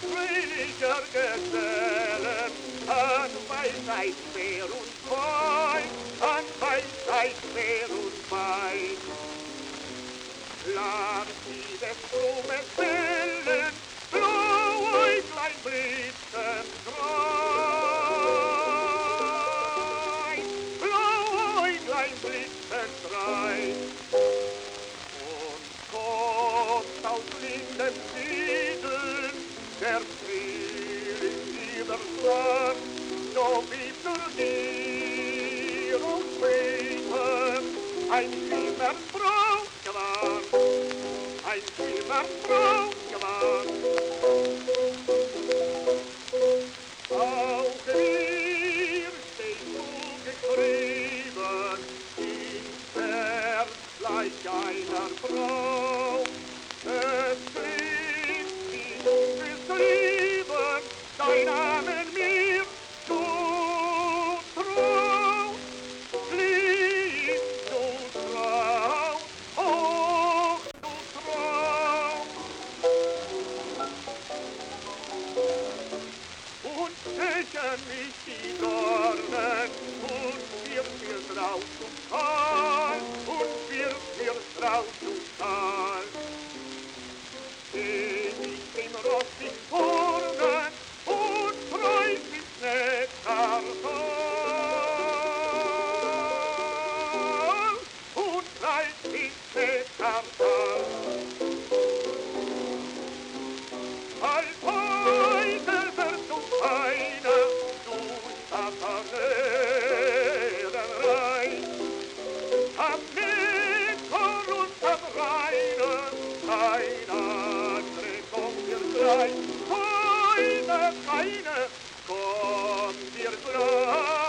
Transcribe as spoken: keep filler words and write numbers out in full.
fröhlicher Gesellen, an Weisheit fair und fein, an Weisheit fair und fein. Lass sie des Stromes Wellen, blau Äuglein blitzen rein, blau Äuglein blitzen rein. Und kommt aus linden Siedeln der Frühling übers Land, so wie für dir und Beten ein Schimmerbrautgewand, ein Schimmerbrautgewand. Auch mir steht zugeschrieben ins Herz gleich einer Frau. Es klingt wie unbeschrieben, dein Namen mir zutraut. Lieb, du Traut, oh, du Traut. Und stechen mich die Dornen und wirft mir Strauß und Tal, und wirft mir Strauß und Tal. Steh ich im rostig Vornen und preis ins Nektartal, und preis ins Nektartal. Als heute wird du einer, du Satanerenreich, am Nektar und am Reinen, ein andere kommt dir gleich, keine, keine kommt dir gleich.